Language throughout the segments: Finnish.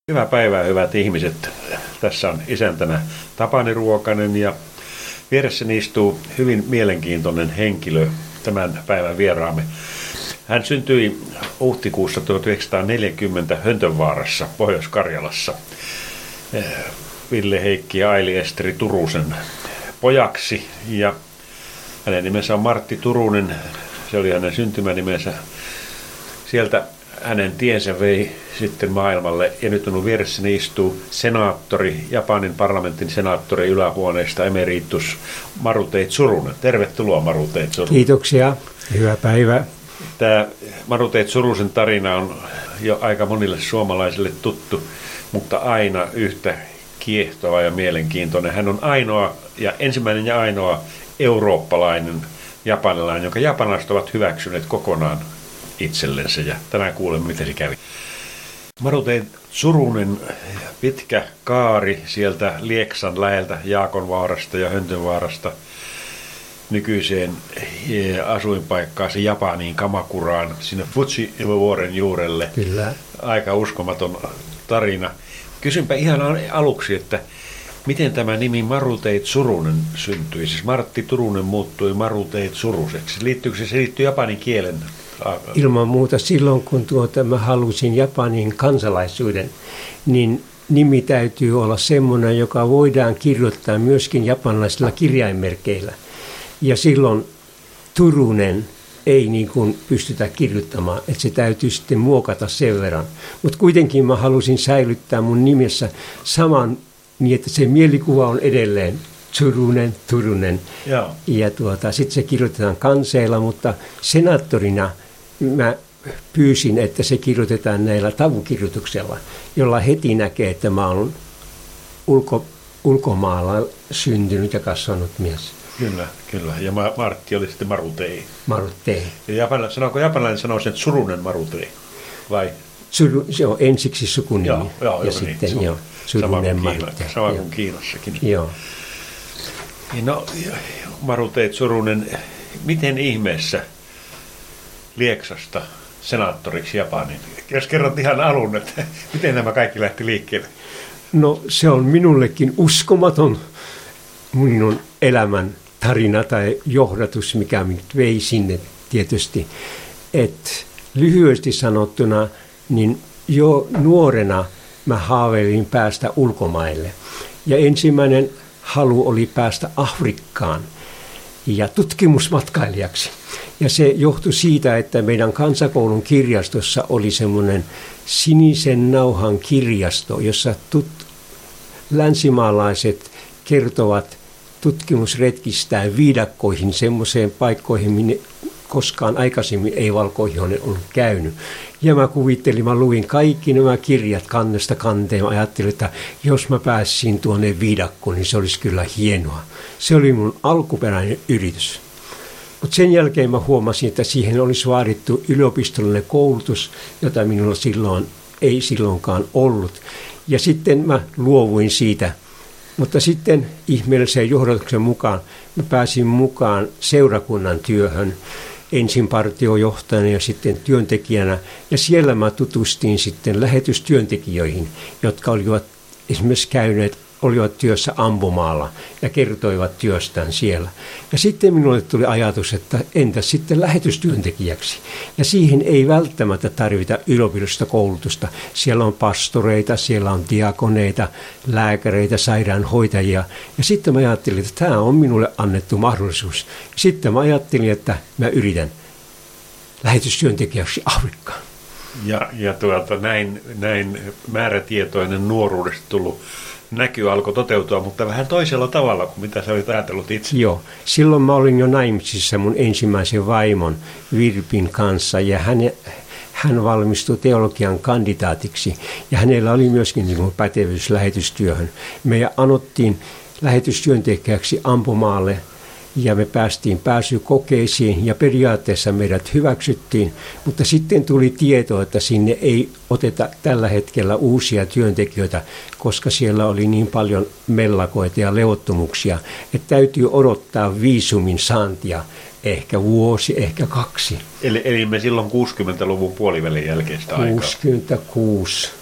Hyvää päivää, hyvät ihmiset. Tässä on isäntänä Tapani Ruokanen ja vieressäni istuu hyvin mielenkiintoinen henkilö, tämän päivän vieraamme. Hän syntyi huhtikuussa 1940 Höntönvaarassa, Pohjois-Karjalassa, Ville Heikki ja Aili Esteri Turusen pojaksi. Ja hänen nimensä on Martti Turunen, se oli hänen syntymänimensä. Sieltä hänen tiensä vei sitten maailmalle ja nyt minun vieressäni istuu senaattori, Japanin parlamentin senaattori ylähuoneesta emeritus Marutei Tsurunen. Tervetuloa Marutei Tsurunen. Kiitoksia, hyvää päivää. Tämä Marutei Tsurusen tarina on jo aika monille suomalaisille tuttu, mutta aina yhtä kiehtova ja mielenkiintoinen. Hän on ainoa ja ensimmäinen ja ainoa eurooppalainen japanilainen, jonka japanilaiset ovat hyväksyneet kokonaan itsellensä, ja tänään kuulemme, miten se kävi. Marutei Tsurunen, pitkä kaari sieltä Lieksan läheltä, Jaakonvaarasta ja Höntönvaarasta nykyiseen asuinpaikkaasi Japaniin, Kamakuraan, sinne Fuji-vuoren juurelle. Kyllä. Aika uskomaton tarina. Kysynpä ihan aluksi, että miten tämä nimi Marutei Tsurunen syntyi? Siis Martti Turunen muuttui Marutei Tsuruseksi. Liittyykö se liittyy japanin kielen? Ilman muuta silloin, kun mä halusin Japanin kansalaisuuden, niin nimi täytyy olla semmoinen, joka voidaan kirjoittaa myöskin japanilaisilla kirjainmerkeillä. Ja silloin Turunen ei niin kuin pystytä kirjoittamaan, että se täytyy sitten muokata sen verran. Mutta kuitenkin mä halusin säilyttää mun nimessä saman niin, että se mielikuva on edelleen Turunen. Joo. Ja sitten se kirjoitetaan kanseilla, mutta senaattorina mä pyysin, että se kirjoitetaan näillä tavukirjoituksella, jolla heti näkee, että mä olen ulkomaalla syntynyt ja kasvanut mies. Kyllä. Ja Martti oli sitten Marutei. Marutei. Ja sanooko japanilainen sanoo sen Tsurunen Marutei? Vai? Se on ensiksi sukunimi. Joo, ja sitten Tsurunen Marutei. Sama kuin Kiinassakin. Joo. No, Marutei Tsurunen, miten ihmeessä Lieksasta senaattoriksi Japaniin? Jos kerrot ihan alun, että miten nämä kaikki lähti liikkeelle? No, se on minullekin uskomaton minun elämän tarina tai johdatus, mikä minut vei sinne tietysti. Et lyhyesti sanottuna, niin jo nuorena mä haaveilin päästä ulkomaille. Ja ensimmäinen halu oli päästä Afrikkaan ja tutkimusmatkailijaksi. Ja se johtui siitä, että meidän kansakoulun kirjastossa oli semmoinen sinisen nauhan kirjasto, jossa länsimaalaiset kertovat tutkimusretkistään viidakkoihin, semmoiseen paikkoihin, minne koskaan aikaisemmin ei valkoihoinen ollut käynyt. Ja mä luin kaikki nämä kirjat kannesta kanteen. Mä ajattelin, että jos mä pääsin tuonne viidakkoon, niin se olisi kyllä hienoa. Se oli mun alkuperäinen yritys. Mutta sen jälkeen mä huomasin, että siihen olisi vaadittu yliopistollinen koulutus, jota minulla ei silloinkaan ollut. Ja sitten mä luovuin siitä. Mutta sitten ihmeellisen johdatuksen mukaan mä pääsin mukaan seurakunnan työhön. Ensin partiojohtajana ja sitten työntekijänä. Ja siellä mä tutustin sitten lähetystyöntekijöihin, jotka olivat esimerkiksi olivat työssä ampumaalla ja kertoivat työstään siellä. Ja sitten minulle tuli ajatus, että entäs sitten lähetystyöntekijäksi? Ja siihen ei välttämättä tarvita yliopistollista koulutusta. Siellä on pastoreita, siellä on diakoneita, lääkäreitä, sairaanhoitajia. Ja sitten mä ajattelin, että tämä on minulle annettu mahdollisuus. Sitten mä ajattelin, että mä yritän lähetystyöntekijäksi Afrikkaan. Ja näin määrätietoinen nuoruudesta tullut näky alkoi toteutua, mutta vähän toisella tavalla kuin mitä sä olit ajatellut itse. Joo, silloin mä olin jo naimisissa mun ensimmäisen vaimon Virpin kanssa ja hän valmistui teologian kandidaatiksi ja hänellä oli myöskin niin pätevyys lähetystyöhön. Me anottiin lähetystyöntekijäksi ampumaalle ja me päästiin pääsykokeisiin ja periaatteessa meidät hyväksyttiin, mutta sitten tuli tieto, että sinne ei oteta tällä hetkellä uusia työntekijöitä, koska siellä oli niin paljon mellakoita ja levottomuuksia, että täytyy odottaa viisumin saantia ehkä vuosi, ehkä 2. Eli me silloin 60-luvun puolivälin jälkeistä aikaa. 66.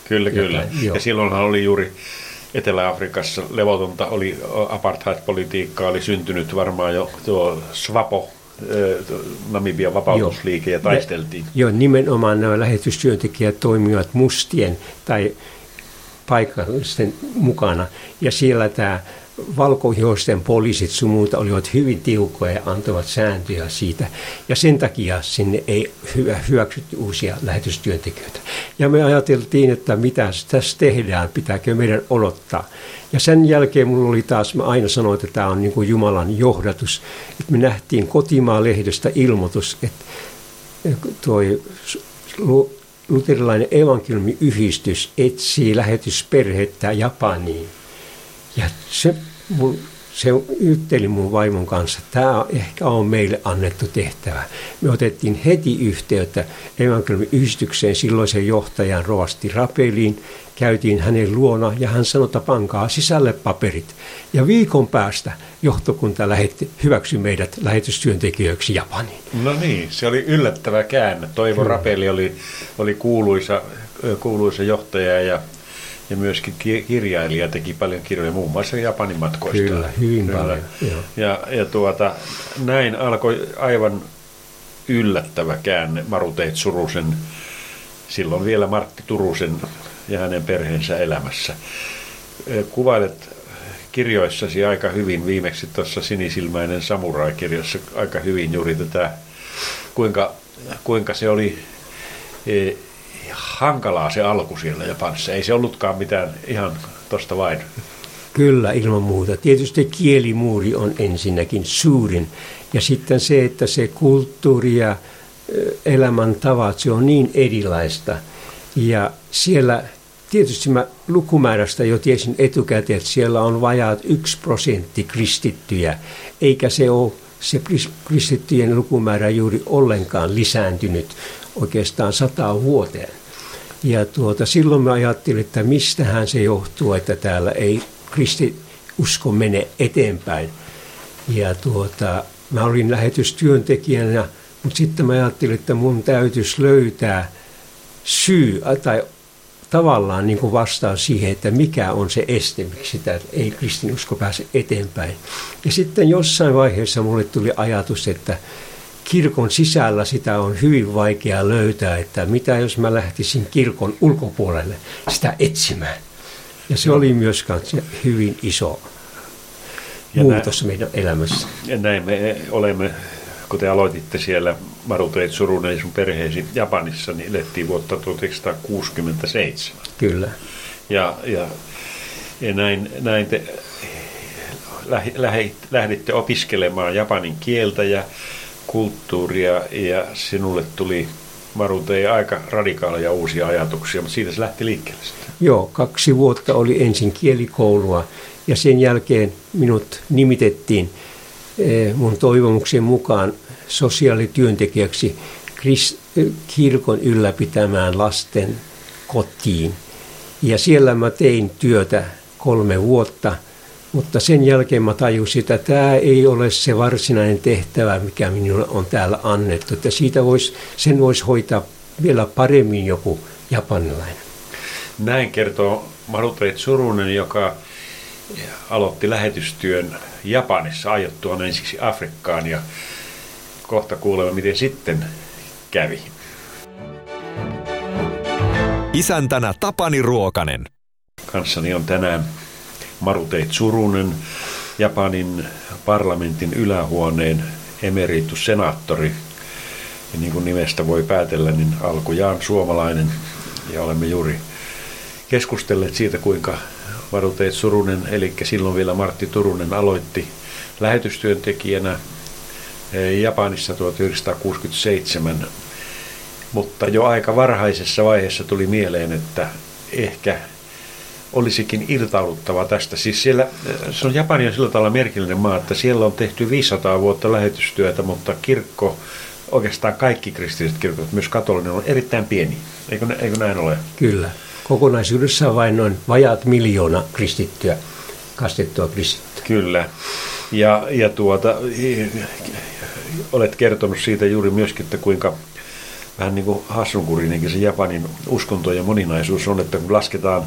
Kyllä, kyllä. Ja silloinhan oli juuri Etelä-Afrikassa levotonta, oli apartheid-politiikkaa, oli syntynyt varmaan jo tuo SWAPO, Namibian vapautusliike, ja taisteltiin. Joo, nimenomaan nämä lähetystyöntekijät toimivat mustien tai paikallisten mukana. Ja siellä tämä valkoihoisten poliisit sun muuta olivat hyvin tiukkoja ja antoivat sääntöjä siitä. Ja sen takia sinne ei hyväksytty uusia lähetystyöntekijöitä. Ja me ajateltiin, että mitä tässä tehdään, pitääkö meidän odottaa. Ja sen jälkeen mulla oli taas, mä aina sanoin, että tämä on niin kuin Jumalan johdatus. Että me nähtiin Kotimaa-lehdestä ilmoitus, että toi luterilainen evankeliumiyhdistys etsii lähetysperhettä Japaniin. Ja se jutteli mun vaimon kanssa, että tämä ehkä on meille annettu tehtävä. Me otettiin heti yhteyttä evankeliumiyhdistykseen silloisen johtajan rovasti Rapeliin, käytiin hänen luona ja hän sanoi, että pankaa sisälle paperit. Ja viikon päästä johtokunta hyväksyi meidät lähetystyöntekijöiksi Japaniin. No niin, se oli yllättävä käänne. Toivo Rapeli oli kuuluisa johtaja ja myöskin kirjailija, teki paljon kirjoja muun muassa Japanin matkoista. Kyllä, hyvin paljon. Ja näin alkoi aivan yllättävä käänne Maruteit Surusen, silloin vielä Martti Turusen ja hänen perheensä elämässä. Kuvailet kirjoissasi aika hyvin, viimeksi tuossa Sinisilmäinen samurai-kirjassa aika hyvin juuri tätä, kuinka se oli hankalaa se alku siellä Japanissa. Ei se ollutkaan mitään ihan tosta vain. Kyllä, ilman muuta. Tietysti kielimuuri on ensinnäkin suurin. Ja sitten se, että se kulttuuri ja elämäntavat, se on niin erilaista. Ja siellä tietysti mä lukumäärästä jo tiesin etukäteen, että siellä on vajaat 1% kristittyjä, eikä se ole se kristittyjen lukumäärä juuri ollenkaan lisääntynyt oikeastaan 100 vuoteen. Ja silloin mä ajattelin, että mistähän se johtuu, että täällä ei kristiusko mene eteenpäin. Ja mä olin lähetystyöntekijänä, mutta sitten mä ajattelin, että mun täytyisi löytää syy tai tavallaan niin kuin vastaus siihen, että mikä on se este, miksi sitä ei kristinusko pääse eteenpäin. Ja sitten jossain vaiheessa mulle tuli ajatus, että kirkon sisällä sitä on hyvin vaikea löytää, että mitä jos mä lähtisin kirkon ulkopuolelle sitä etsimään. Ja se oli myös hyvin iso muutos meidän elämässä. Ja näin me olemme, kun te aloititte siellä Maruteit Surunen ja sun perheesi Japanissa, niin elettiin vuotta 1967. Kyllä. Ja näin te lähditte opiskelemaan japanin kieltä ja kulttuuria, ja sinulle tuli Marutei aika radikaaleja uusia ajatuksia, mutta siitä se lähti liikkeelle. Joo, 2 vuotta oli ensin kielikoulua, ja sen jälkeen minut nimitettiin mun toivomuksen mukaan sosiaalityöntekijäksi kirkon ylläpitämään lasten kotiin. Ja siellä mä tein työtä 3 vuotta, mutta sen jälkeen mä tajusin, että tämä ei ole se varsinainen tehtävä, mikä minulle on täällä annettu. Että sen voisi hoitaa vielä paremmin joku japanilainen. Näin kertoo Maruteit Surunen, joka aloitti lähetystyön Japanissa aiottuaan ensiksi Afrikkaan, ja kohta kuulemme, miten sitten kävi. Isäntänä Tapani Ruokanen. Kanssani on tänään Maruteit Surunen, Japanin parlamentin ylähuoneen emeritussenaattori. Ja niin kuin nimestä voi päätellä, niin alkujaan suomalainen. Ja olemme juuri keskustelleet siitä, kuinka Maruteit Surunen, eli silloin vielä Martti Turunen, aloitti lähetystyöntekijänä Japanissa 1967. Mutta jo aika varhaisessa vaiheessa tuli mieleen, että ehkä olisikin irtauduttava tästä. Siis se on Japani on sillä tavalla merkillinen maa, että siellä on tehty 500 vuotta lähetystyötä, mutta kirkko, oikeastaan kaikki kristilliset kirkot, myös katolinen, on erittäin pieni. Eikö näin ole? Kyllä. Kokonaisuudessaan vain noin vajaat 1 miljoona kristittyä, kastettua kristittyä. Kyllä. Ja olet kertonut siitä juuri myöskin, että kuinka vähän niin kuin hassunkurinenkin se Japanin uskontojen moninaisuus on, että kun lasketaan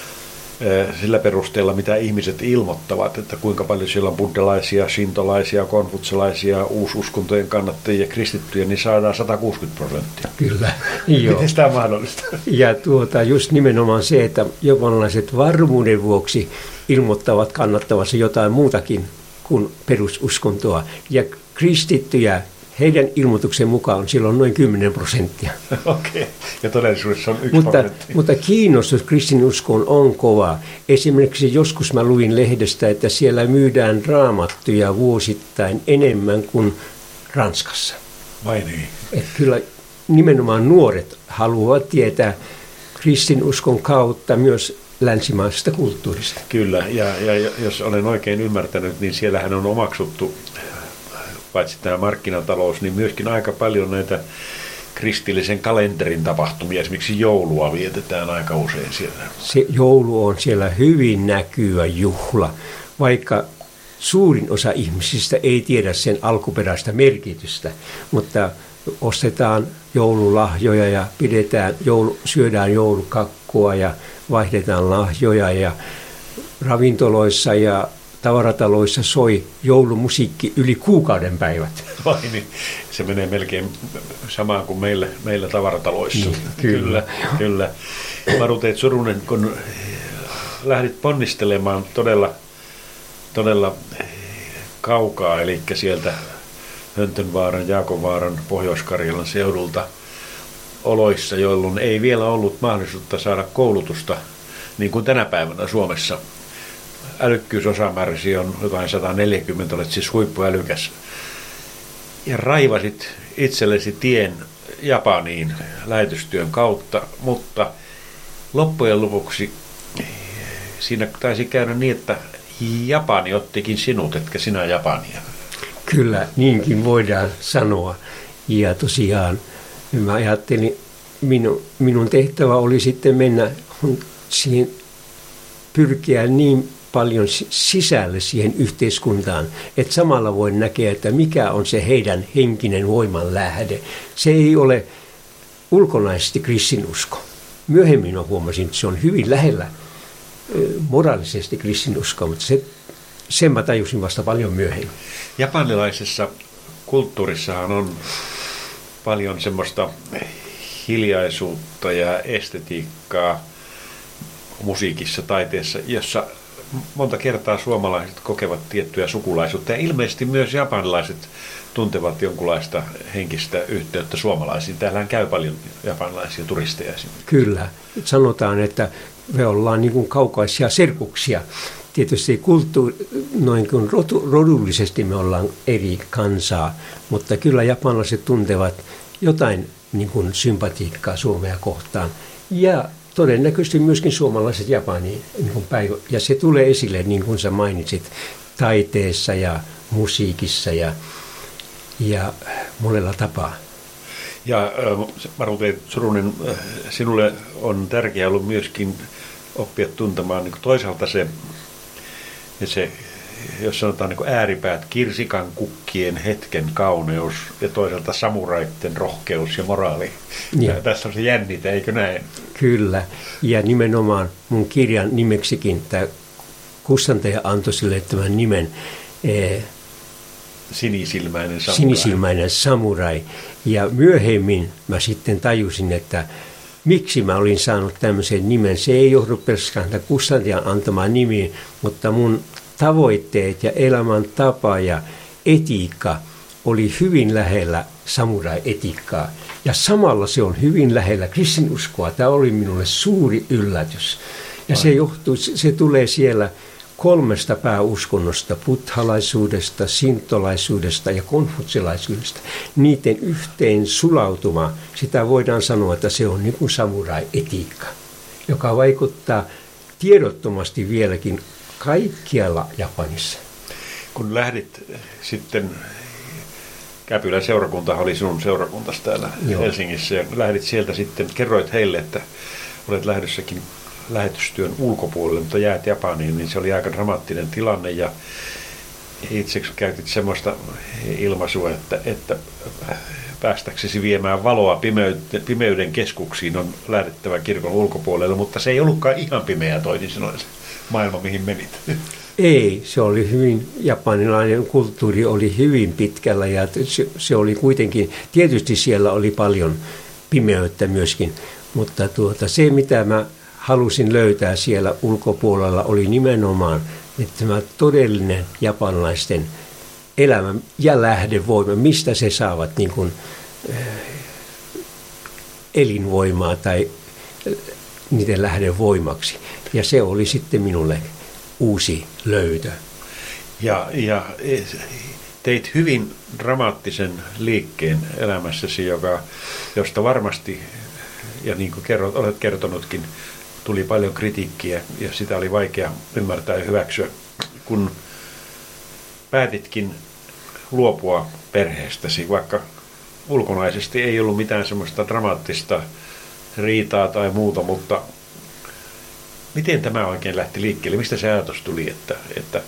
sillä perusteella, mitä ihmiset ilmoittavat, että kuinka paljon siellä on buddhalaisia, shintolaisia, konfutsalaisia, uususkontojen kannattajia ja kristittyjä, niin saadaan 160%. Kyllä, joo. Miten tämä on mahdollista? Ja just nimenomaan se, että japanilaiset varmuuden vuoksi ilmoittavat kannattavansa jotain muutakin kuin perususkontoa. Ja kristittyjä heidän ilmoituksen mukaan on silloin noin 10%. Okei, ja todellisuudessa on 1%. Mutta kiinnostus kristinuskoon on kova. Esimerkiksi joskus mä luin lehdestä, että siellä myydään raamattuja vuosittain enemmän kuin Ranskassa. Vai niin? Että kyllä nimenomaan nuoret haluavat tietää kristinuskon kautta myös länsimaisesta kulttuurista. Kyllä, ja jos olen oikein ymmärtänyt, niin siellähän on omaksuttu paitsi tämä markkinatalous, niin myöskin aika paljon näitä kristillisen kalenterin tapahtumia. Esimerkiksi joulua vietetään aika usein siellä. Se joulu on siellä hyvin näkyvä juhla, vaikka suurin osa ihmisistä ei tiedä sen alkuperäistä merkitystä, mutta ostetaan joululahjoja ja syödään joulukakkua ja vaihdetaan lahjoja ja ravintoloissa ja tavarataloissa soi joulumusiikki yli kuukauden päivät. Vai niin, se menee melkein samaan kuin meillä tavarataloissa. Kyllä. Kyllä. Marute Tsurunen, kun lähdit ponnistelemaan todella kaukaa, eli sieltä Höntönvaaran, Jaakonvaaran, Pohjois-Karjalan seudulta oloissa, jolloin ei vielä ollut mahdollisuutta saada koulutusta, niin kuin tänä päivänä Suomessa. Älykkyysosamääräsi on jotain 140, olet siis huippuälykäs. Ja raivasit itsellesi tien Japaniin lähetystyön kautta, mutta loppujen lopuksi siinä taisi käydä niin, että Japani ottikin sinut, etkä sinä Japania. Kyllä, niinkin voidaan sanoa. Ja tosiaan mä ajattelin, minun tehtävä oli sitten mennä siihen, pyrkiä niin paljon sisälle siihen yhteiskuntaan, että samalla voi näkeä, että mikä on se heidän henkinen voiman lähde. Se ei ole ulkonaisesti kristinusko. Myöhemmin mä huomasin, että se on hyvin lähellä moraalisesti kristinuskoa, mutta sen mä tajusin vasta paljon myöhemmin. Japanilaisessa kulttuurissahan on paljon semmoista hiljaisuutta ja estetiikkaa musiikissa, taiteessa, jossa monta kertaa suomalaiset kokevat tiettyä sukulaisuutta ja ilmeisesti myös japanilaiset tuntevat jonkunlaista henkistä yhteyttä suomalaisiin. Täällähän käy paljon japanilaisia turisteja. Kyllä. Sanotaan, että me ollaan niin kuin kaukaisia serkuksia. Tietysti noin kuin rodullisesti me ollaan eri kansaa, mutta kyllä japanilaiset tuntevat jotain niin kuin sympatiikkaa Suomea kohtaan. Ja todennäköisesti myöskin suomalaiset Japaniin. Ja se tulee esille, niin kuin sä mainitsit, taiteessa ja musiikissa ja monella tapaa. Ja Marute Tsurunen, sinulle on tärkeää ollut myöskin oppia tuntemaan niin toisaalta se, jos sanotaan niin ääripäät, kirsikan kukkien hetken kauneus ja toisaalta samuraitten rohkeus ja moraali. Ja tässä on se jännite, eikö näin? Kyllä, ja nimenomaan mun kirjan nimeksikin tämä kustantaja antoi sille tämän nimen Sinisilmäinen samurai. Ja myöhemmin mä sitten tajusin, että miksi mä olin saanut tämmöisen nimen. Se ei johdu pelkästään kustantajan antamaan nimiin, mutta mun tavoitteet ja elämäntapa ja etiikka oli hyvin lähellä samurai-etiikkaa. Ja samalla se on hyvin lähellä kristinuskoa. Tämä oli minulle suuri yllätys. Ja se tulee siellä 3 pääuskonnosta, buddhalaisuudesta, sintolaisuudesta ja konfutsilaisuudesta. Niiden yhteen sulautuma, sitä voidaan sanoa, että se on niin kuin samurai-etiikka, joka vaikuttaa tiedottomasti vieläkin kaikkialla Japanissa. Kun lähdit sitten, Käpylän seurakunta oli sinun seurakuntasi täällä Helsingissä, ja lähdit sieltä sitten, kerroit heille, että olet lähdössäkin lähetystyön ulkopuolelle, mutta jäät Japaniin, niin se oli aika dramaattinen tilanne, ja itse käytit semmoista ilmaisua, että päästäksesi viemään valoa pimeyden keskuksiin on lähdettävä kirkon ulkopuolelle, mutta se ei ollutkaan ihan pimeä toisin sanoen se maailma, mihin menit. Ei, se oli hyvin, japanilainen kulttuuri oli hyvin pitkällä ja se oli kuitenkin, tietysti siellä oli paljon pimeyttä myöskin, mutta se mitä mä halusin löytää siellä ulkopuolella oli nimenomaan että tämä todellinen japanilaisten elämä ja lähdevoima, mistä se saavat niin kuin, elinvoimaa tai niiden lähdevoimaksi. Ja se oli sitten minulle uusi löytö. Ja teit hyvin dramaattisen liikkeen elämässäsi, josta varmasti, ja niin kuin olet kertonutkin, tuli paljon kritiikkiä ja sitä oli vaikea ymmärtää ja hyväksyä, kun päätitkin luopua perheestäsi, vaikka ulkonaisesti ei ollut mitään semmoista dramaattista riitaa tai muuta, mutta miten tämä oikein lähti liikkeelle? Mistä se ajatus tuli, että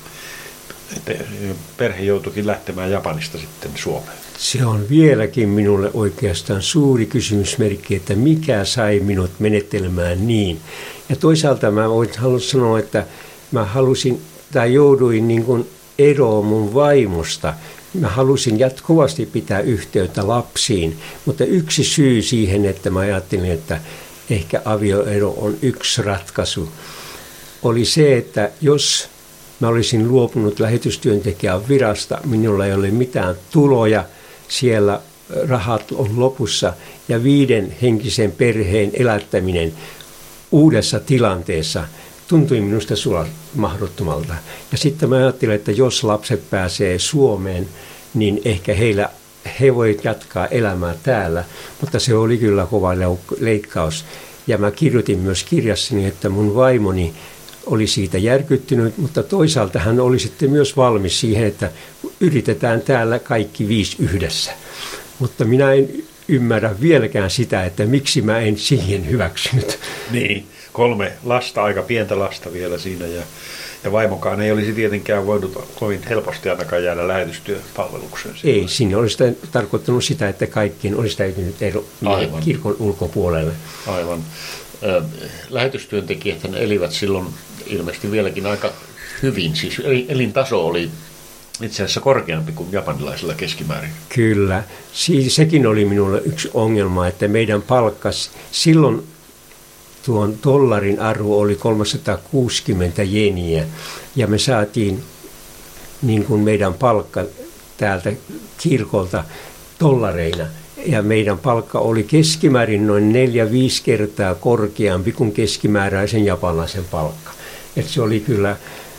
perhe joutuikin lähtemään Japanista sitten Suomeen? Se on vieläkin minulle oikeastaan suuri kysymysmerkki, että mikä sai minut menettelemään niin. Ja toisaalta mä haluan sanoa, että mä jouduin niin kuin eroon mun vaimosta. Mä halusin kovasti pitää yhteyttä lapsiin, mutta yksi syy siihen, että mä ajattelin, että ehkä avioero on yksi ratkaisu, oli se, että jos mä olisin luopunut lähetystyöntekijän virasta, minulla ei ole mitään tuloja, siellä rahat on lopussa ja 5 henkisen perheen elättäminen uudessa tilanteessa tuntui minusta mahdottomalta. Ja sitten mä ajattelin, että jos lapset pääsee Suomeen, niin ehkä he voivat jatkaa elämää täällä, mutta se oli kyllä kova leikkaus. Ja mä kirjoitin myös kirjassani, että mun vaimoni oli siitä järkyttynyt, mutta toisaalta hän oli sitten myös valmis siihen, että yritetään täällä kaikki 5 yhdessä. Mutta minä en ymmärrä vieläkään sitä, että miksi mä en siihen hyväksynyt. Niin, 3 lasta, aika pientä lasta vielä siinä ja vaimokaan ei olisi tietenkään voinut kovin helposti ainakaan jäädä lähetystyöpalvelukseen. Ei, siinä olisi tarkoittanut sitä, että kaikkien olisi täytynyt kirkon ulkopuolelle. Aivan. Lähetystyöntekijät elivät silloin ilmeisesti vieläkin aika hyvin, siis elintaso oli itse asiassa korkeampi kuin japanilaisilla keskimäärin. Kyllä, sekin oli minulle yksi ongelma, että meidän palkkas silloin tuon dollarin arvo oli 360 jeniä ja me saatiin niin kuin meidän palkka täältä kirkolta dollareina. Ja meidän palkka oli keskimäärin noin 4-5 kertaa korkeampi kuin keskimääräisen japanilaisen palkka. Että se oli kyllä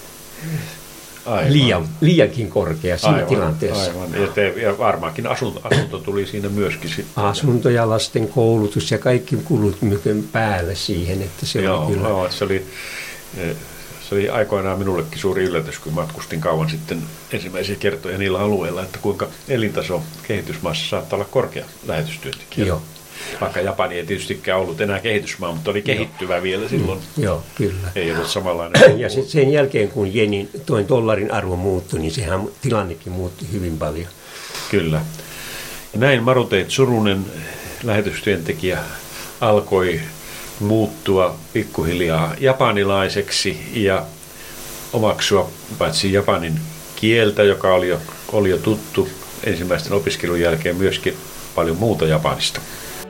liiankin korkea siinä tilanteessa. Aivan. Ja varmaankin asunto tuli siinä myöskin sitten. Asunto ja lasten koulutus ja kaikki kulut mykön päälle siihen. Että se oli kyllä. Joo, se oli aikoinaan minullekin suuri yllätys, kun matkustin kauan sitten ensimmäisiä kertoja niillä alueilla, että kuinka elintaso kehitysmaassa saattaa olla korkea lähetystyöntekijä. Joo. Vaikka Japani ei tietystikään ollut enää kehitysmaa, mutta oli kehittyvä vielä silloin. Joo, kyllä. Ei ollut samanlainen. Ja sitten sen jälkeen, kun tuon dollarin arvo muuttui, niin sehän tilannekin muuttui hyvin paljon. Kyllä. Näin Maruteit Surunen, lähetystyöntekijä, alkoi muuttua pikkuhiljaa japanilaiseksi ja omaksua paitsi japanin kieltä, joka oli jo tuttu ensimmäisten opiskelun jälkeen, myöskin paljon muuta Japanista.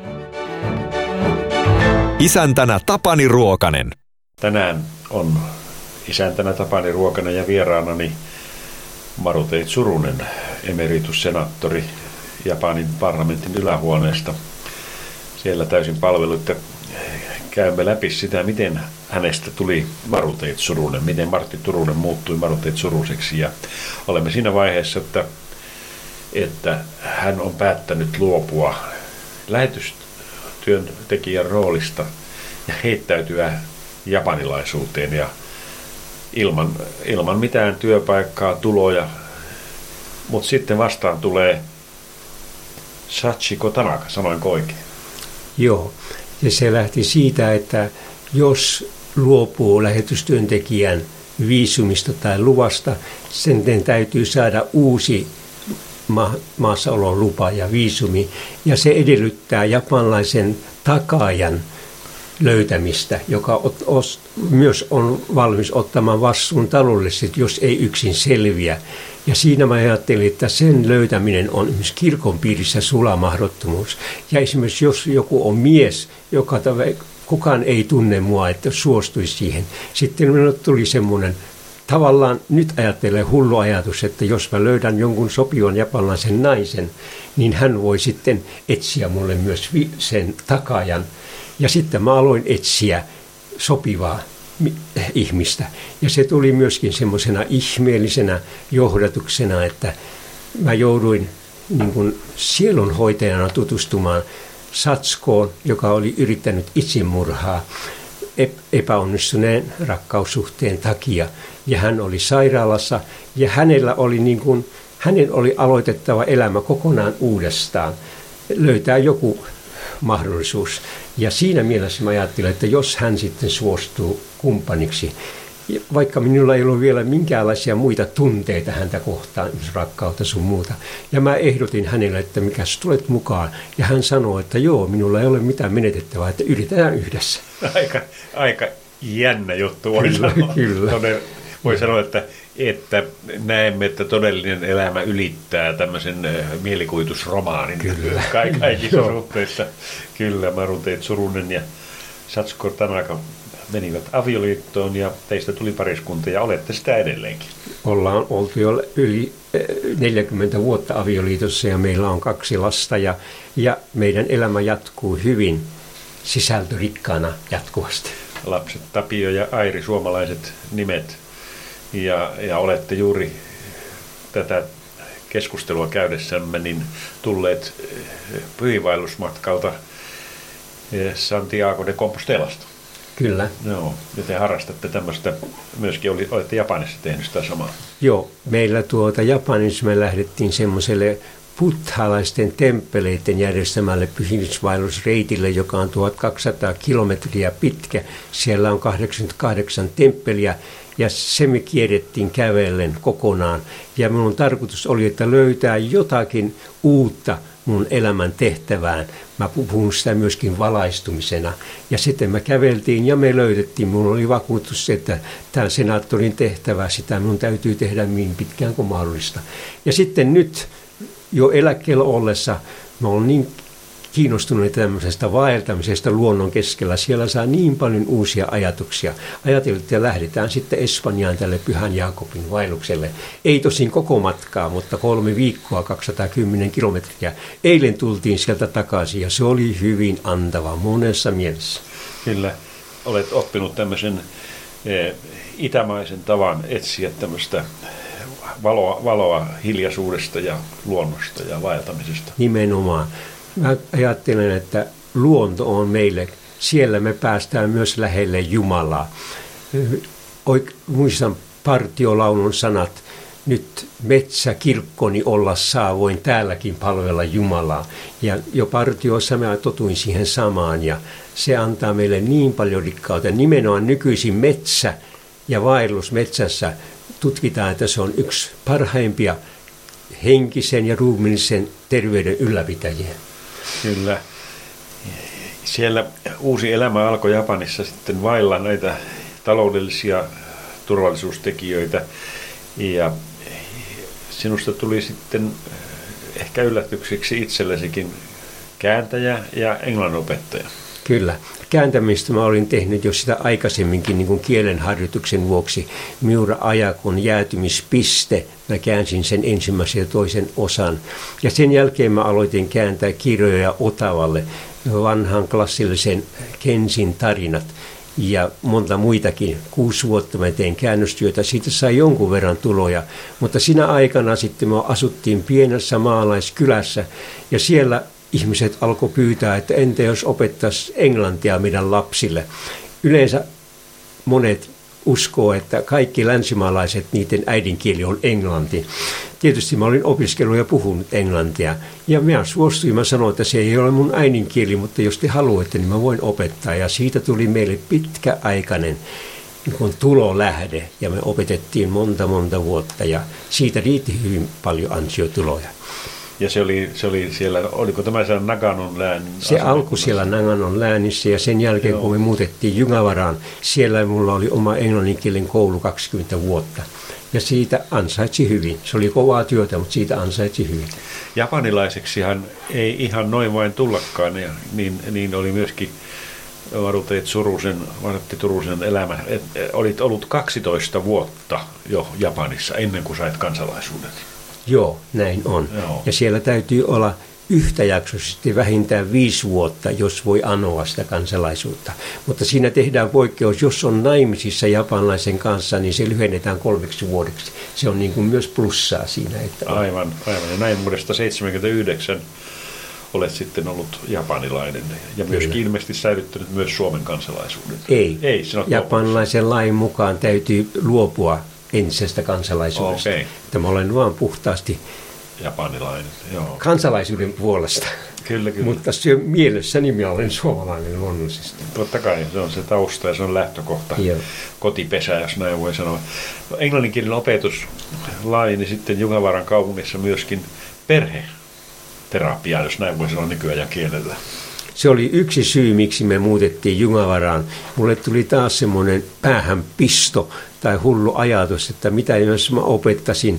Isäntänä Tapani Ruokanen. Tänään on isäntänä Tapani Ruokanen ja vieraanani Maruteit Surunen, emeritussenaattori Japanin parlamentin ylähuoneesta. Siellä täysin palveluita. Käymme läpi sitä, miten hänestä tuli Maruteit Surunen, miten Martti Turunen muuttui Maruteit Suruseksi. Ja olemme siinä vaiheessa, että hän on päättänyt luopua lähetystyöntekijän roolista ja heittäytyä japanilaisuuteen ja ilman mitään työpaikkaa, tuloja. Mutta sitten vastaan tulee Sachiko Tanaka, sanoinko oikein? Joo, ja se lähti siitä, että jos luopuu lähetystyöntekijän viisumista tai luvasta, sen täytyy saada uusi maassaolon lupa ja viisumi. Ja se edellyttää japanlaisen takaajan löytämistä, joka myös on valmis ottamaan vastuun taloudellisesti, jos ei yksin selviä. Ja siinä mä ajattelin, että sen löytäminen on esimerkiksi kirkon piirissä sulamahdottomuus. Ja esimerkiksi jos joku on mies, kukaan ei tunne mua, että suostuisi siihen. Sitten minulle tuli semmoinen, tavallaan nyt ajattelen hullu ajatus, että jos mä löydän jonkun sopivan japanilaisen naisen, niin hän voi sitten etsiä mulle myös sen takaajan. Ja sitten mä aloin etsiä sopivaa ihmistä. Ja se tuli myöskin semmoisena ihmeellisenä johdatuksena, että mä jouduin niin kuin sielunhoitajana tutustumaan Satsukoon, joka oli yrittänyt itsemurhaa epäonnistuneen rakkaussuhteen takia. Ja hän oli sairaalassa ja hänen oli aloitettava elämä kokonaan uudestaan, löytää joku mahdollisuus. Ja siinä mielessä mä ajattelin, että jos hän sitten suostuu kumppaniksi, vaikka minulla ei ollut vielä minkäänlaisia muita tunteita häntä kohtaan, rakkautta sun muuta. Ja mä ehdotin hänelle, että mikäs tulet mukaan. Ja hän sanoi, että joo, minulla ei ole mitään menetettävää, että yritetään yhdessä. Aika jännä juttu voi sanoa. Kyllä. Voi sanoa, että näemme, että todellinen elämä ylittää tämmöisen mielikuvitusromaanin. Kyllä. Kaikissa suhteissa. Kyllä, Marute Tsurunen ja Satsuko Tanaka menivät avioliittoon ja teistä tuli pariskunta ja olette sitä edelleenkin. Ollaan oltu jo yli 40 vuotta avioliitossa ja meillä on 2 lasta ja meidän elämä jatkuu hyvin sisältörikkaana jatkuvasti. Lapset Tapio ja Airi, suomalaiset nimet. Ja olette juuri tätä keskustelua käydessämme niin tulleet pyhiinvaellusmatkalta Santiago de Compostelasta. Kyllä. Joo, ja te harrastatte tämmöistä, myöskin olette Japanissa tehnyt sitä samaa. Joo, meillä Japanissa me lähdettiin semmoiselle buddhalaisten temppeleiden järjestämälle pyhiinvaellusreitille, joka on 1200 kilometriä pitkä. Siellä on 88 temppeliä. Ja se me kierrettiin kävellen kokonaan. Ja minun tarkoitus oli, että löytää jotakin uutta mun elämän tehtävään. Mä puhun sitä myöskin valaistumisena. Ja sitten me käveltiin ja me löydettiin. Minulla oli vakuutus, että tämä senaattorin tehtävä, sitä minun täytyy tehdä niin pitkään kuin mahdollista. Ja sitten nyt jo eläkkeellä ollessa mä olen niin kiinnostuneita tämmöisestä vaeltamisesta luonnon keskellä. Siellä saa niin paljon uusia ajatuksia. Ajateltiin, että lähdetään sitten Espanjaan tälle Pyhän Jaakobin vaellukselle. Ei tosin koko matkaa, mutta 3 viikkoa, 210 kilometriä. Eilen tultiin sieltä takaisin ja se oli hyvin antava monessa mielessä. Kyllä, olet oppinut itämaisen tavan etsiä tämmöistä valoa hiljaisuudesta ja luonnosta ja vaeltamisesta. Nimenomaan. Mä ajattelen, että luonto on meille, siellä me päästään myös lähelle Jumalaa. Muistan partiolaulun sanat, nyt metsä kirkkoni olla saa, voin täälläkin palvella Jumalaa. Ja jo partioissa mä totuin siihen samaan ja se antaa meille niin paljon rikkautta. Nimenomaan nykyisin metsä ja vaellus metsässä tutkitaan, että se on yksi parhaimpia henkisen ja ruumiillisen terveyden ylläpitäjiä. Kyllä. Siellä uusi elämä alkoi Japanissa sitten vailla näitä taloudellisia turvallisuustekijöitä ja sinusta tuli sitten ehkä yllätykseksi itsellesikin kääntäjä ja englanninopettaja. Kyllä. Kääntämistä mä olin tehnyt jo sitä aikaisemminkin niin kuin kielenharjoituksen vuoksi. Miura ajakon jäätymispiste. Mä käänsin sen ensimmäisen ja toisen osan. Ja sen jälkeen mä aloitin kääntää kirjoja Otavalle, vanhan klassillisen Kensin tarinat ja monta muitakin. 6 vuotta mä tein käännöstyötä, siitä sai jonkun verran tuloja. Mutta siinä aikana sitten me asuttiin pienessä maalaiskylässä ja siellä ihmiset alkoi pyytää, että entä jos opettaisiin englantia meidän lapsille. Yleensä monet uskoo, että kaikki länsimaalaiset, niiden äidinkieli on englanti. Tietysti mä olin opiskellut ja puhunut englantia. Ja minä suostuin, mä sanoin, että se ei ole mun äidinkieli, mutta jos te haluatte, niin mä voin opettaa. Ja siitä tuli meille pitkäaikainen niin kuin tulolähde ja me opetettiin monta vuotta ja siitä riitti hyvin paljon ansiotuloja. Ja se oli siellä, oliko tämä siellä Naganon läänin? Se alkoi siellä Naganon läänissä ja sen jälkeen kun me muutettiin Jungavaraan, siellä mulla oli oma englanninkielen koulu 20 vuotta. Ja siitä ansaitsi hyvin. Se oli kovaa työtä, mutta siitä ansaitsi hyvin. Japanilaiseksihan ei ihan noin vain tullakaan, ja niin oli myöskin Martti Turusen elämä. Olit ollut 12 vuotta jo Japanissa ennen kuin sait kansalaisuuden. Joo, näin on. Joo. Ja siellä täytyy olla yhtäjaksoisesti vähintään 5 vuotta, jos voi anoa sitä kansalaisuutta. Mutta siinä tehdään poikkeus, jos on naimisissa japanlaisen kanssa, niin se lyhennetään 3 vuodeksi. Se on niin kuin myös plussaa siinä. Että Aivan. Ja näin vuodesta 1979 olet sitten ollut japanilainen ja myöskin ilmeisesti säilyttänyt myös Suomen kansalaisuuden. Ei japanlaisen lain mukaan täytyy luopua entisestä kansalaisuudesta. Okay. Mä olen vaan puhtaasti japanilainen, joo. Kansalaisuuden puolesta. Kyllä. Mutta mielessäni minä olen suomalainen luonnollisesti. Totta kai, se on se tausta ja se on lähtökohta. Joo. Kotipesä, jos näin voi sanoa. No, englanninkielinen opetus laajeni sitten Jungavaran kaupungissa myöskin perheterapia, jos näin voi sanoa nykyajan kielellä. Se oli yksi syy, miksi me muutettiin Jungavaraan. Mulle tuli taas semmoinen päähänpisto tai hullu ajatus, että mitä jos mä opettaisin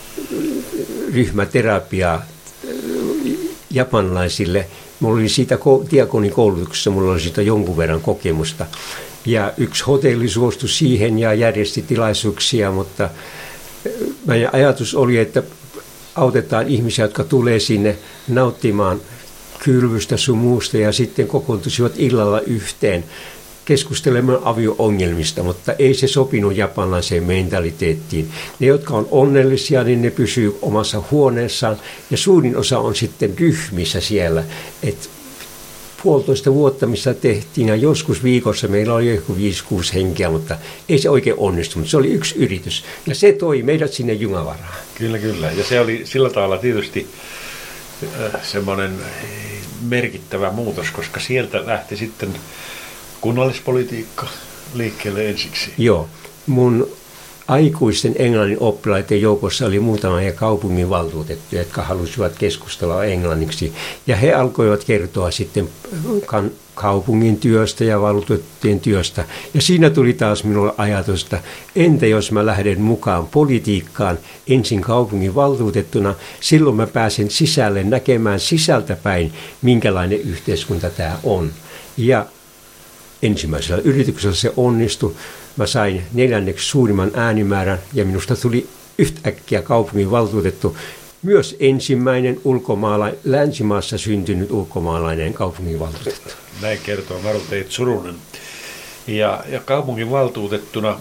ryhmäterapiaa japanlaisille. Mulla oli siitä diakonikoulutuksessa, mulla oli siitä jonkun verran kokemusta. Ja yksi hotelli suostui siihen ja järjesti tilaisuuksia, mutta meidän ajatus oli, että autetaan ihmisiä, jotka tulee sinne nauttimaan kylvystä sun muusta ja sitten kokoontuisivat illalla yhteen keskustelemaan avio-ongelmista, mutta ei se sopinut japanlaiseen mentaliteettiin. Ne, jotka on onnellisia, niin ne pysyy omassa huoneessaan ja suurin osa on sitten ryhmissä siellä. Et 1,5 vuotta, missä tehtiin ja joskus viikossa meillä oli joku 5-6 henkeä, mutta ei se oikein onnistunut. Se oli yksi yritys ja se toi meidät sinne Jungavaraan. Kyllä. Ja se oli sillä tavalla tietysti semmoinen merkittävä muutos, koska sieltä lähti sitten kunnallispolitiikka liikkeelle ensiksi. Joo. Mun aikuisten englannin oppilaiden joukossa oli muutamia kaupunginvaltuutettuja, jotka halusivat keskustella englanniksi. Ja he alkoivat kertoa sitten kaupungin työstä ja valtuutettujen työstä. Ja siinä tuli taas minulle ajatus, että entä jos mä lähden mukaan politiikkaan ensin kaupungin valtuutettuna, silloin mä pääsen sisälle näkemään sisältäpäin, minkälainen yhteiskunta tämä on. Ja ensimmäisellä yrityksellä se onnistui. Mä sain 4. suurimman äänimäärän ja minusta tuli yhtäkkiä kaupungin valtuutettu myös ensimmäinen länsimaassa syntynyt ulkomaalainen kaupunginvaltuutettu. Näin kertoo Martti Turunen. Ja kaupungin valtuutettuna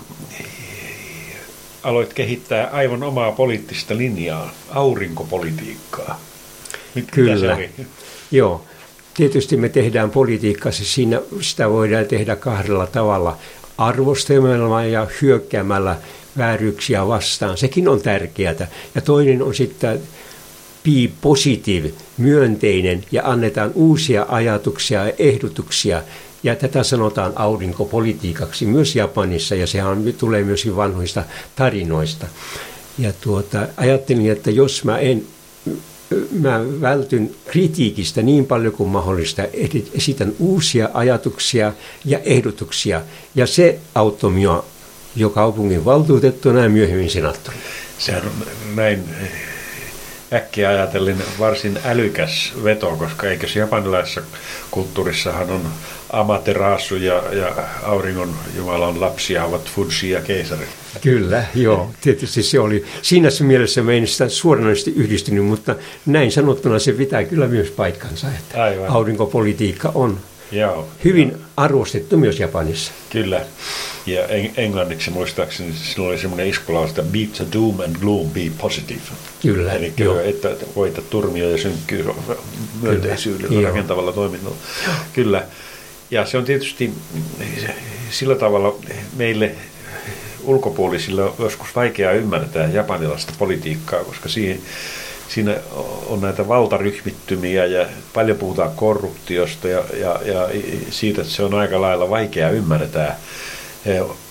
aloit kehittää aivan omaa poliittista linjaa, aurinkopolitiikkaa. Kyllä, se oli? Joo. Tietysti me tehdään politiikkaa, sitä voidaan tehdä 2 tavalla, arvostelemalla ja hyökkäämällä vääryyksiä vastaan. Sekin on tärkeää. Ja toinen on sitten be positive, myönteinen ja annetaan uusia ajatuksia ja ehdotuksia. Ja tätä sanotaan aurinkopolitiikaksi myös Japanissa ja sehän tulee myös vanhoista tarinoista. Ja ajattelin, että jos mä vältyn kritiikistä niin paljon kuin mahdollista, esitän uusia ajatuksia ja ehdotuksia. Ja se auttoi minua jo kaupungin valtuutettuna ja myöhemmin senaattorina. Sehän on näin äkkiä ajatellen varsin älykäs veto, koska eikös japanilaisessa kulttuurissahan on Amaterasu ja auringon jumalan lapsia ovat Fuji ja keisari. Kyllä, joo. Tietysti se oli siinä mielessä me ei sitä suoranaisesti yhdistynyt, mutta näin sanottuna se pitää kyllä myös paikkansa, että aivan. Aurinkopolitiikka on hyvin arvostettu myös Japanissa. Kyllä. Ja englanniksi muistaakseni sinulla oli semmoinen iskulaus, että beat the doom and gloom, be positive. Kyllä. Eli että voita turmio ja synkkyys myönteisyydellä, rakentavalla toiminnalla. Kyllä. Ja se on tietysti sillä tavalla meille ulkopuolisille on joskus vaikea ymmärtää japanilaista politiikkaa, koska siinä on näitä valtaryhmittymiä ja paljon puhutaan korruptiosta ja siitä, että se on aika lailla vaikea ymmärtää.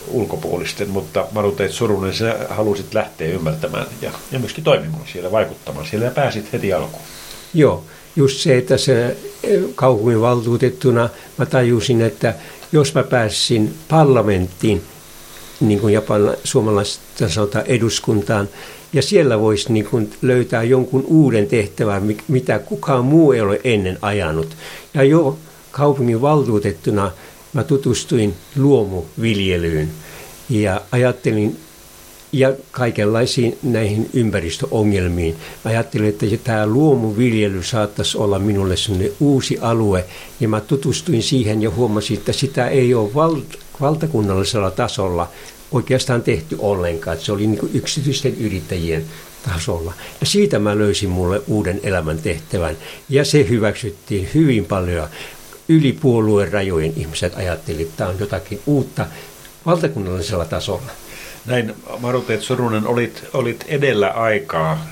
ulkopuolisten, mutta Maruteit Surunen, sä halusit lähteä ymmärtämään ja myöskin toimimaan siellä, vaikuttamaan siellä ja pääsit heti alkuun. Joo, just se, että se kaupunginvaltuutettuna mä tajusin, että jos mä pääsin parlamenttiin, niin kuin suomalaista sanotaan eduskuntaan, ja siellä voisi niin kuin löytää jonkun uuden tehtävän, mitä kukaan muu ei ole ennen ajanut. Ja jo kaupunginvaltuutettuna mä tutustuin luomuviljelyyn ja ajattelin, ja kaikenlaisiin näihin ympäristöongelmiin. Mä ajattelin, että tämä luomuviljely saattaisi olla minulle sellainen uusi alue, ja mä tutustuin siihen ja huomasin, että sitä ei ole valtakunnallisella tasolla oikeastaan tehty ollenkaan. Että se oli niin kuin yksityisten yrittäjien tasolla. Ja siitä mä löysin mulle uuden elämän tehtävän, ja se hyväksyttiin hyvin paljon. Yli puolueen rajojen ihmiset ajattelivat, että tämä on jotakin uutta valtakunnallisella tasolla. Näin, Maruteit Surunen, olit edellä aikaa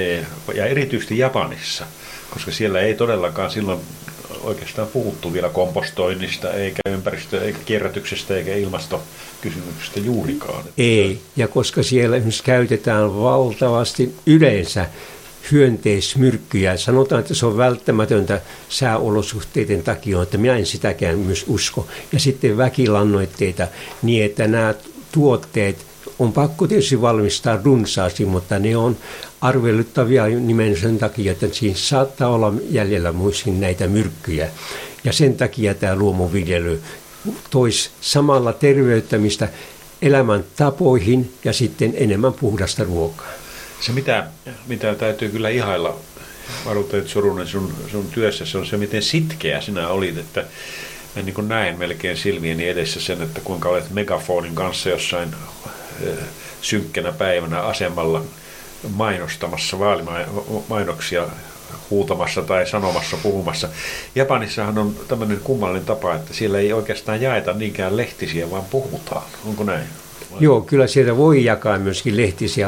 ja erityisesti Japanissa, koska siellä ei todellakaan silloin oikeastaan puhuttu vielä kompostoinnista, eikä eikä kierrätyksestä, eikä ilmastokysymyksistä juurikaan. Ei, ja koska siellä esimerkiksi käytetään valtavasti yleensä hyönteismyrkkyjä. Sanotaan, että se on välttämätöntä sääolosuhteiden takia, että minä en sitäkään myös usko. Ja sitten väkilannoitteita niin, että nämä tuotteet on pakko tietysti valmistaa runsaasti, mutta ne on arveluttavia nimen sen takia, että siinä saattaa olla jäljellä muistin näitä myrkkyjä. Ja sen takia tämä luomuviljely toisi samalla terveyttämistä elämäntapoihin ja sitten enemmän puhdasta ruokaa. Se, mitä täytyy kyllä ihailla, Maruteit Surunen, sun työssäsi on se, miten sitkeä sinä olit, että mä niin kuin näen melkein silmieni edessä sen, että kuinka olet megafonin kanssa jossain synkkänä päivänä asemalla mainostamassa vaalimainoksia, huutamassa tai sanomassa, puhumassa. Japanissahan on tämmöinen kummallinen tapa, että siellä ei oikeastaan jaeta niinkään lehtisiä, vaan puhutaan. Onko näin? Joo, kyllä siellä voi jakaa myöskin lehtisiä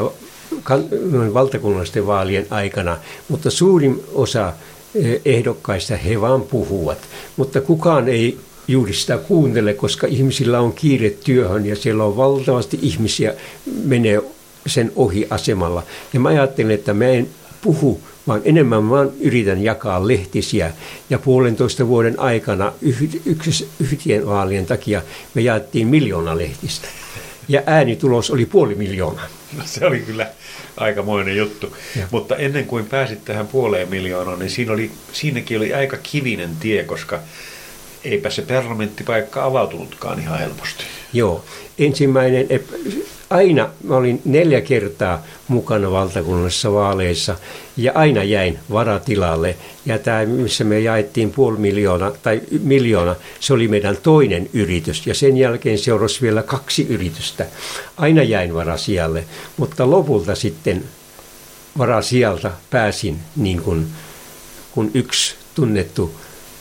valtakunnallisten vaalien aikana, mutta suurin osa ehdokkaista he vaan puhuvat. Mutta kukaan ei juuri sitä kuuntele, koska ihmisillä on kiire työhön ja siellä on valtavasti ihmisiä menee sen ohi asemalla. Ja mä ajattelen, että mä en puhu, vaan enemmän vaan yritän jakaa lehtisiä. Ja 1,5 vuoden aikana yhtien vaalien takia me jaettiin 1 miljoona lehtistä. Ja äänitulos oli 500 000. Se oli kyllä aikamoinen juttu. Ja. Mutta ennen kuin pääsit tähän 500 000, niin siinäkin oli aika kivinen tie, koska eipä se parlamenttipaikka avautunutkaan ihan helposti. Joo. Ensimmäinen, aina mä olin 4 kertaa mukana valtakunnallisissa vaaleissa ja aina jäin varatilalle. Ja tämä, missä me jaettiin 500 000 tai 1 miljoona, se oli meidän toinen yritys. Ja sen jälkeen seurasi vielä 2 yritystä. Aina jäin varasijalle, mutta lopulta sitten varasijalta pääsin niin kun yksi tunnettu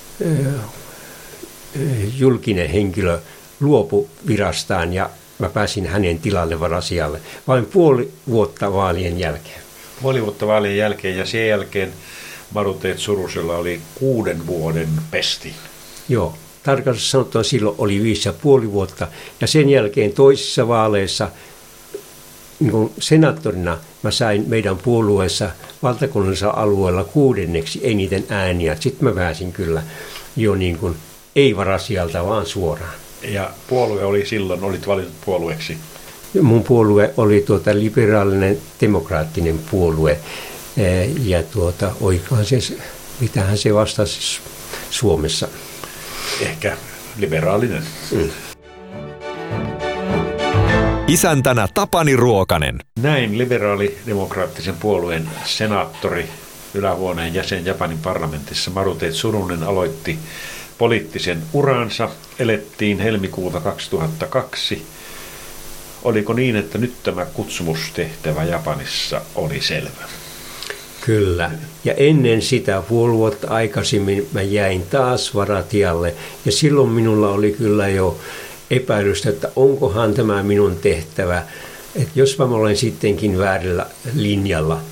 julkinen henkilö luopui virastaan ja mä pääsin hänen tilalle varasijalle vain 0,5 vuotta vaalien jälkeen. 0,5 vuotta vaalien jälkeen ja sen jälkeen Maruteit Surusella oli 6 vuoden pesti. Joo, tarkalleen sanottuna silloin oli 5,5 vuotta ja sen jälkeen toisissa vaaleissa niin senaattorina mä sain meidän puolueessa valtakunnallisella alueella 6. eniten ääniä. Sitten mä pääsin kyllä jo niin kuin ei varasijalta, vaan suoraan. Ja puolue oli silloin, olit valitut puolueeksi? Mun puolue oli liberaalinen demokraattinen puolue. Ja oikohan se, mitähän se vastasi Suomessa? Ehkä liberaalinen. Isäntänä Tapani Ruokanen. Näin liberaalidemokraattisen puolueen senaattori, ylähuoneen jäsen Japanin parlamentissa Maruteit Surunen aloitti poliittisen uransa. Elettiin helmikuuta 2002. Oliko niin, että nyt tämä kutsumustehtävä Japanissa oli selvä? Kyllä. Ja ennen sitä 0,5 vuotta aikaisemmin mä jäin taas varatijalle. Ja silloin minulla oli kyllä jo epäilystä, että onkohan tämä minun tehtävä. Että jospa mä olen sittenkin väärällä linjalla.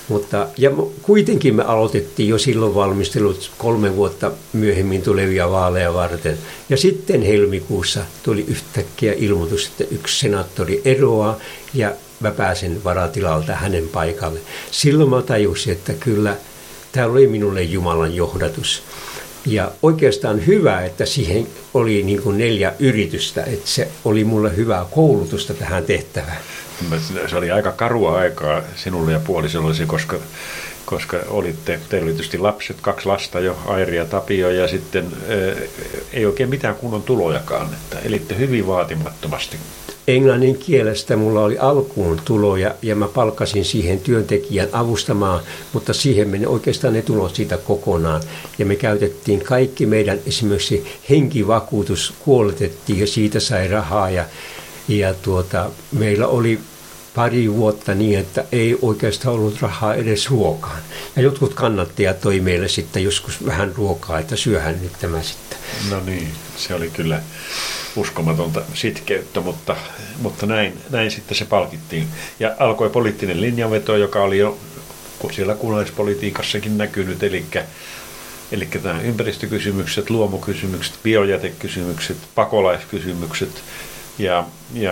Ja kuitenkin me aloitettiin jo silloin valmistelut 3 vuotta myöhemmin tulevia vaaleja varten. Ja sitten helmikuussa tuli yhtäkkiä ilmoitus, että yksi senaattori eroaa ja mä pääsen varatilalta hänen paikalle. Silloin mä tajusin, että kyllä tämä oli minulle Jumalan johdatus. Ja oikeastaan hyvä, että siihen oli niin kuin 4 yritystä, että se oli mulle hyvää koulutusta tähän tehtävään. Se oli aika karua aikaa sinulle ja puolisollesi, koska teillä oli tietysti lapset, 2 lasta jo, Airi ja Tapio, ja sitten ei oikein mitään kunnon tulojakaan, että elitte hyvin vaatimattomasti. Englannin kielestä mulla oli alkuun tuloja ja mä palkkasin siihen työntekijän avustamaan, mutta siihen meni oikeastaan ne tulot siitä kokonaan. Ja me käytettiin kaikki meidän esimerkiksi henkivakuutus, kuoletettiin ja siitä sai rahaa ja meillä oli pari vuotta niin, että ei oikeastaan ollut rahaa edes ruokaan. Ja jotkut kannattajat toi meille sitten joskus vähän ruokaa, että syöhän nyt tämä sitten. No niin, se oli kyllä uskomatonta sitkeyttä, mutta näin sitten se palkittiin. Ja alkoi poliittinen linjanveto, joka oli jo siellä kunnallispolitiikassakin näkynyt, eli nämä ympäristökysymykset, luomukysymykset, biojätekysymykset, pakolaiskysymykset ja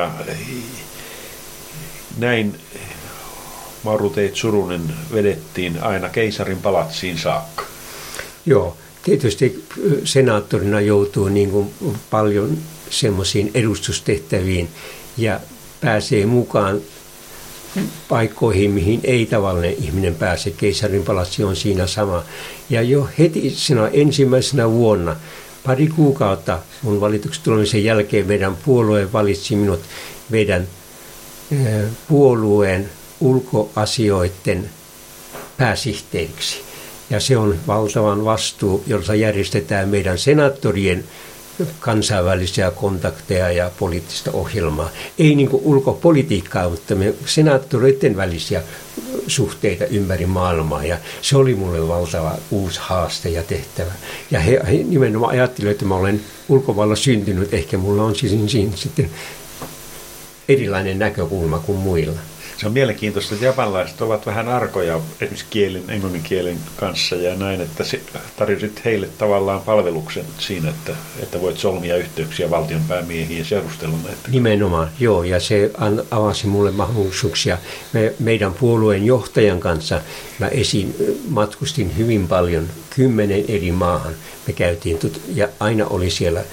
näin Mauru Teit Surunen vedettiin aina keisarin palatsiin saakka. Joo, tietysti senaattorina joutuu niin kuin paljon semmoisiin edustustehtäviin ja pääsee mukaan paikkoihin, mihin ei tavallinen ihminen pääse. Keisarin palatsi on siinä sama. Ja jo heti ensimmäisenä vuonna, pari kuukautta mun valituksen tulemisen jälkeen meidän puolue valitsi minut meidän puolueen ulkoasioiden pääsihteeriksi. Ja se on valtavan vastuu, jolla järjestetään meidän senaattorien kansainvälisiä kontakteja ja poliittista ohjelmaa. Ei niin kuin ulkopolitiikkaa, mutta me senaattoreiden välisiä suhteita ympäri maailmaa. Ja se oli mulle valtava uusi haaste ja tehtävä. Ja he nimenomaan ajattelivat, että mä olen ulkomailla syntynyt. Ehkä mulla on siinä sitten erilainen näkökulma kuin muilla. Se on mielenkiintoista, että japanilaiset ovat vähän arkoja esimerkiksi englannin kielen kanssa ja näin, että tarjosit heille tavallaan palveluksen siinä, että voit solmia yhteyksiä valtionpäämiehiin ja seurustella näitä. Nimenomaan, joo, ja se avasi mulle mahdollisuuksia. Meidän puolueen johtajan kanssa mä matkustin hyvin paljon, 10 eri maahan. Me käytiin, ja aina oli siellä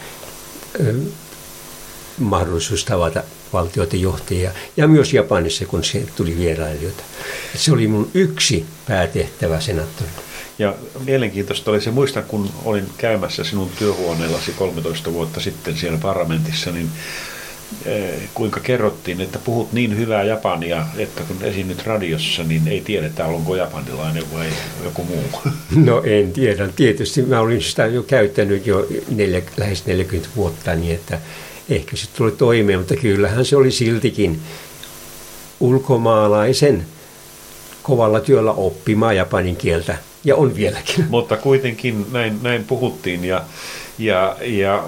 mahdollisuus tavata valtioiden johtajia ja myös Japanissa, kun se tuli vierailijoita. Se oli mun yksi päätehtävä senaattorina. Ja mielenkiintoista oli se, muistan kun olin käymässä sinun työhuoneellasi 13 vuotta sitten siellä parlamentissa, niin kuinka kerrottiin, että puhut niin hyvää japania, että kun esiinnyt radiossa, niin ei tiedetä, onko japanilainen vai joku muu. No en tiedä. Tietysti mä olin sitä jo käyttänyt jo lähes 40 vuotta, niin että ehkä se tuli toimeen, mutta kyllähän se oli siltikin ulkomaalaisen kovalla työllä oppimaan japanin kieltä, ja on vieläkin. Mutta kuitenkin näin puhuttiin, ja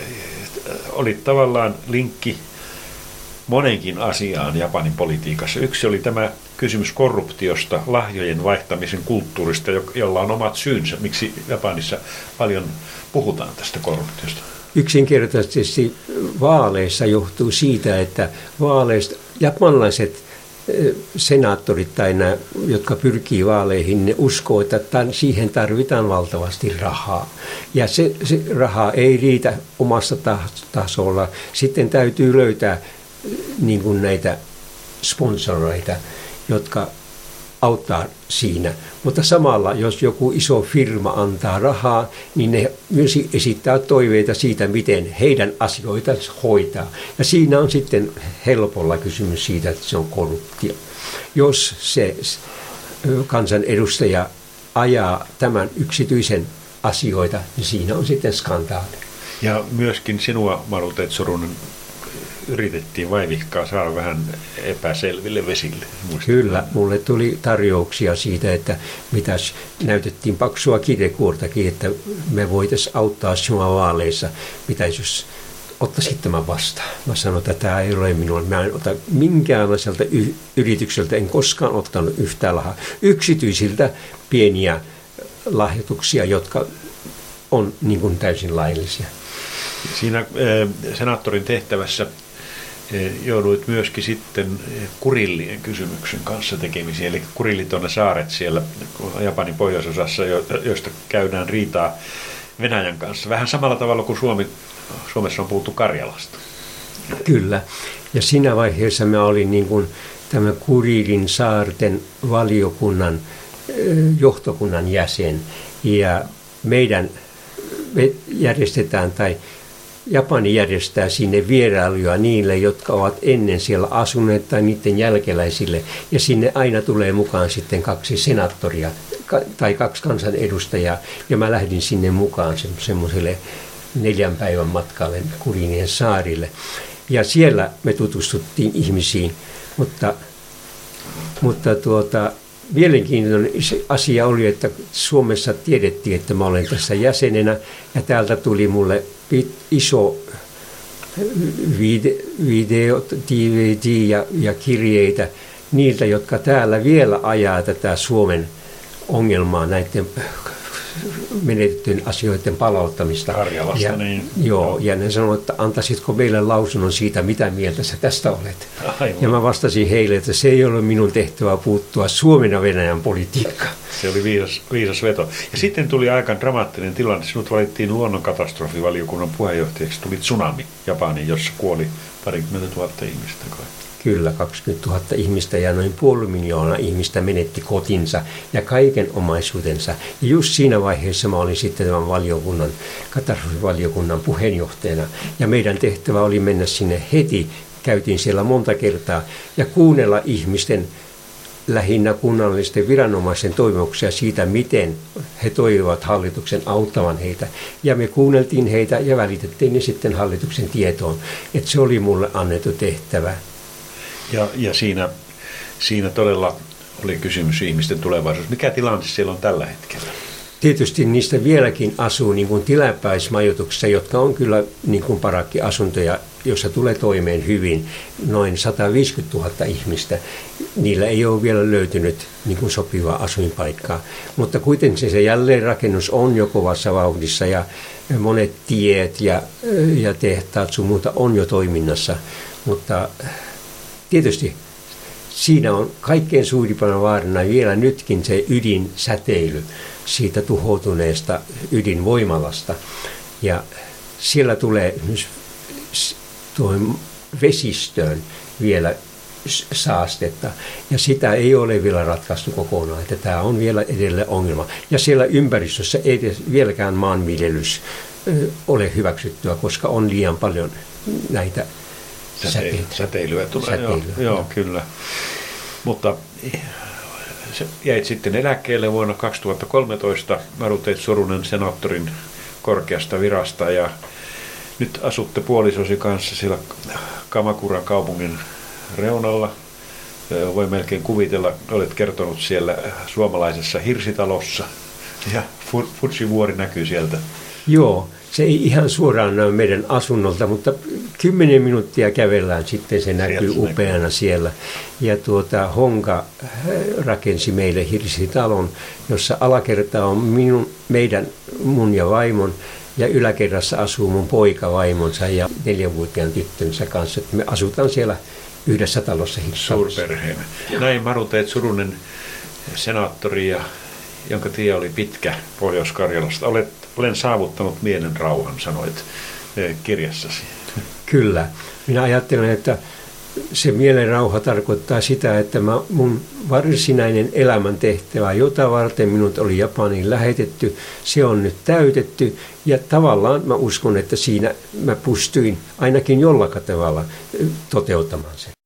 oli tavallaan linkki monenkin asiaan Japanin politiikassa. Yksi oli tämä kysymys korruptiosta, lahjojen vaihtamisen kulttuurista, jolla on omat syynsä. Miksi Japanissa paljon puhutaan tästä korruptiosta? Yksinkertaisesti vaaleissa johtuu siitä, että vaaleista japanilaiset senaattorit tai nämä, jotka pyrkii vaaleihin, ne uskoo, että siihen tarvitaan valtavasti rahaa. Ja se raha ei riitä omassa tasolla. Sitten täytyy löytää niin kuin näitä sponsoreita, jotka auttaa siinä. Mutta samalla, jos joku iso firma antaa rahaa, niin ne myös esittää toiveita siitä, miten heidän asioita hoitaa. Ja siinä on sitten helpolla kysymys siitä, että se on korruptio. Jos se kansanedustaja ajaa tämän yksityisen asioita, niin siinä on sitten skandaali. Ja myöskin sinua, Mauru Teit Surunen, yritettiin vaivihkaa saada vähän epäselville vesille. Kyllä, mulle tuli tarjouksia siitä, että mitäs näytettiin paksua kirjekuortakin, että me voitaisiin auttaa sinua vaaleissa. Mitä jos ottaisit tämän vastaan. Mä sanoin, että tämä ei ole minulle. Mä en ota minkäänlaiselta yritykseltä, en koskaan ottanut yhtään rahaa. Yksityisiltä pieniä lahjoituksia, jotka on niin kuin täysin laillisia. Siinä senaattorin tehtävässä jouduit myöskin sitten kurillien kysymyksen kanssa tekemisiin. Eli kurillit on ne saaret siellä Japanin pohjoisosassa, joista käydään riitaa Venäjän kanssa. Vähän samalla tavalla kuin Suomessa on puhuttu Karjalasta. Kyllä. Ja siinä vaiheessa mä olin niin kuin tämän Kurilin saarten valiokunnan johtokunnan jäsen. Ja me järjestetään tai Japani järjestää sinne vierailuja niille, jotka ovat ennen siellä asuneet tai niiden jälkeläisille. Ja sinne aina tulee mukaan sitten 2 senaattoria tai 2 kansanedustajaa. Ja mä lähdin sinne mukaan semmoiselle 4 päivän matkalle Kurilien saarille. Ja siellä me tutustuttiin ihmisiin, mutta mielenkiintoinen asia oli, että Suomessa tiedettiin, että mä olen tässä jäsenenä, ja täältä tuli mulle iso video, DVD ja kirjeitä niiltä, jotka täällä vielä ajaa tätä Suomen ongelmaa näiden menetettyjen asioiden palauttamista. Karjalasta, niin. Joo, ja ne sanoivat, että antaisitko meille lausunnon siitä, mitä mieltä sä tästä olet. Aivan. Ja mä vastasin heille, että se ei ole minun tehtävä puuttua Suomen ja Venäjän politiikkaan. Se oli viisas veto. Ja sitten tuli aika dramaattinen tilanne. Sinut valittiin luonnonkatastrofivaliokunnan puheenjohtajaksi. Tuli tsunami Japaniin, jossa kuoli 20 000 ihmistä. Kyllä, 20 000 ihmistä ja noin 500 000 ihmistä menetti kotinsa ja kaiken omaisuutensa. Ja just siinä vaiheessa mä olin sitten tämän katastrofivaliokunnan puheenjohtajana. Ja meidän tehtävä oli mennä sinne heti. Käytiin siellä monta kertaa ja kuunnella ihmisten, lähinnä kunnallisten viranomaisten toivomuksia siitä, miten he toivovat hallituksen auttavan heitä. Ja me kuunneltiin heitä ja välitettiin ne sitten hallituksen tietoon. Että se oli mulle annettu tehtävä. Ja siinä todella oli kysymys ihmisten tulevaisuudesta. Mikä tilanne siellä on tällä hetkellä? Tietysti niistä vieläkin asuu niin kuin tilapäismajoituksissa, jotka on kyllä niin kuin parakkiasuntoja, jossa tulee toimeen hyvin noin 150 000 ihmistä. Niillä ei ole vielä löytynyt niin kuin sopivaa asuinpaikkaa, mutta kuitenkin se jälleenrakennus on jo kovassa vauhdissa ja monet tiet ja tehtaat sun muuta on jo toiminnassa, mutta tietysti siinä on kaikkein suurimpana vaarana vielä nytkin se ydinsäteily siitä tuhoutuneesta ydinvoimalasta. Ja siellä tulee tuohon vesistöön vielä saastetta. Ja sitä ei ole vielä ratkaistu kokonaan, että tämä on vielä edelleen ongelma. Ja siellä ympäristössä ei vieläkään maanviljelys ole hyväksyttyä, koska on liian paljon näitä säteilyä tulee. Joo, kyllä. Mutta jäit sitten eläkkeelle vuonna 2013. Maruteit Sorunen senaattorin korkeasta virasta ja nyt asutte puolisosi kanssa siellä Kamakuran kaupungin reunalla. Voi melkein kuvitella, olet kertonut siellä suomalaisessa hirsitalossa ja Fujivuori näkyy sieltä. Joo, se ei ihan suoraan näy meidän asunnolta, mutta 10 minuuttia kävellään sitten, se näkyy upeana siellä. Ja Honka rakensi meille hirsitalon, jossa alakerta on mun ja vaimon, ja yläkerrassa asuu mun poika vaimonsa ja 4-vuotiaan tyttönsä kanssa. Me asutaan siellä yhdessä talossa hirsitalossa. Suurperheenä. Näin Maruteit Sorunen, senaattori, jonka tie oli pitkä Pohjois-Karjalasta. Olen saavuttanut mielen rauhan, sanoit kirjassasi. Kyllä. Minä ajattelen, että se mielen rauha tarkoittaa sitä, että mun varsinainen elämäntehtävä, jota varten minut oli Japaniin lähetetty, se on nyt täytetty. Ja tavallaan mä uskon, että siinä mä pystyin ainakin jollakin tavalla toteuttamaan sen.